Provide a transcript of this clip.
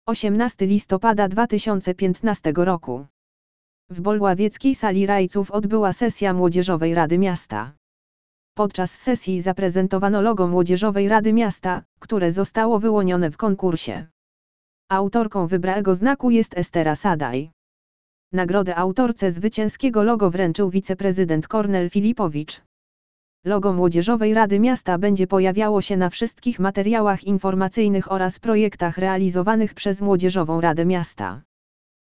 18 listopada 2015 roku. W Bolławieckiej Sali Rajców odbyła sesja Młodzieżowej Rady Miasta. Podczas sesji zaprezentowano logo Młodzieżowej Rady Miasta, które zostało wyłonione w konkursie. Autorką wybranego znaku jest Estera Sadaj. Nagrodę autorce zwycięskiego logo wręczył wiceprezydent Kornel Filipowicz. Logo Młodzieżowej Rady Miasta będzie pojawiało się na wszystkich materiałach informacyjnych oraz projektach realizowanych przez Młodzieżową Radę Miasta.